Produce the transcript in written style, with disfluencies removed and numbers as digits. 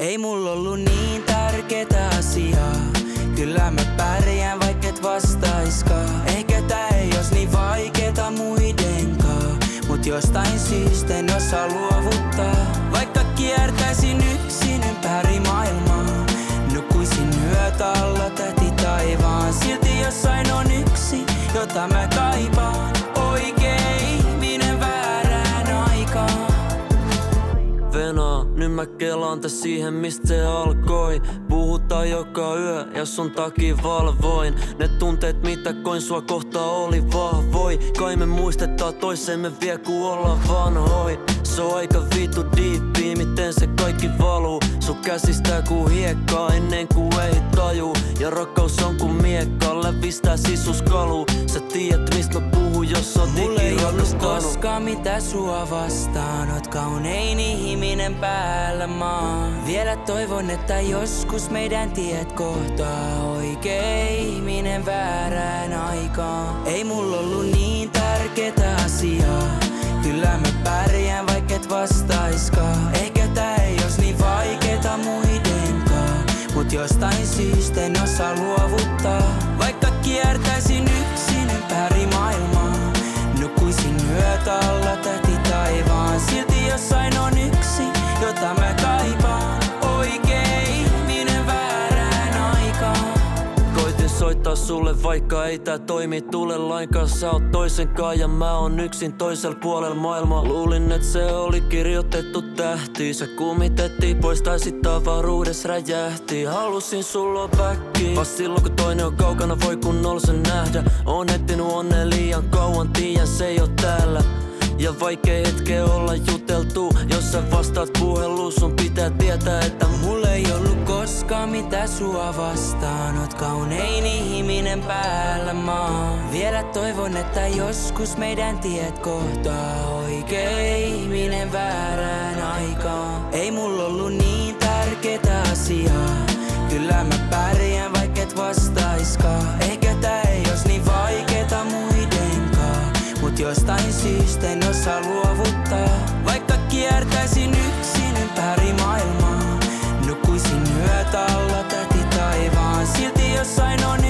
Ei mulla ollut niin tärkeetä asiaa. Kyllä mä pärjään vaikka et vastaiskaan. Ehkä tää ei ois niin vaikeeta muidenkaan, mut jostain syystä en osaa luovuttaa. Vaikka kiertäisin yksin ympäri maailmaa, nukkuisin yöt alla täti taivaan. Silti jossain on yksi, jota mä kaipaan. Oikein ihminen väärään aikaan. Venaa, nyt mä kelaan täs siihen mistä se alkoi. Puhutaan joka yö ja sun takia valvoin. Ne tunteet mitä koin sua kohtaa oli vahvoi. Kai me muistetaan toisemme vie ku ollaan vanhoi. Se on aika vitu diippi miten se kaikki valuu. Sun käsistä ku hiekkaa ennen ku ei taju. Ja rakkaus on ku miekka lävistää sisuskaluu. Sä tiedät mistä mä puhun jos oot Mulla ei ollut rakastanut. koskaan mitä sua vastaan. Oot kaunein ihminen päällä maan. Vielä toivon että joskus meidän tiet kohtaa. Oikein ihminen väärään aikaan. Ei mulla ollut niin tärkeetä asiaa. Kyllä mä pärjään vaikka et vastaiskaan. Ehkä tää ei ois niin vaikeeta muidenkaan, mut jostain syystä en osaa luovuttaa. Vaikka kiertäisin yksin ympäri maailmaa, nukkuisin yöt alla täti taivaan. Silti jossain on yksi, jota mä kaipaan. Oikein ihminen väärään aikaan. Koitin soittaa sulle vaikka ei tää toimi tule lainkaan. Sä oot toisenkaan ja mä oon yksin toisella puolella maailmaa. Luulin et se oli kirjoitettu tähtiin. Sä kumitettiin pois tai sit avaruudes räjähti. Halusin sulla backiin, vast silloin kun toinen on kaukana voi kunnolla sen nähdä. Oon etsinyt onnea liian kauan, tiedän se ei oo täällä. Ja vaikei hetke olla juteltu, jos sä vastaat puheluun sun pitää tietää että mulla ei ollut koskaan mitä sua vastaan. Oot kaunein ihminen päällä maan. Vielä toivon että joskus meidän tiet kohtaa. Oikein ihminen väärään aikaan. Ei mulla ollut niin tärkeetä asiaa. Kyllä mä pärjään vaikka et vastaiskaan. Ehkä tää ei ois niin vaikeeta muidenkaan, mut jostain syystä en osaa luovuttaa. Vaikka kiertäisin yksin ympäri maailmaa, nukkuisin yöt alla täti taivaan. Silti jossain on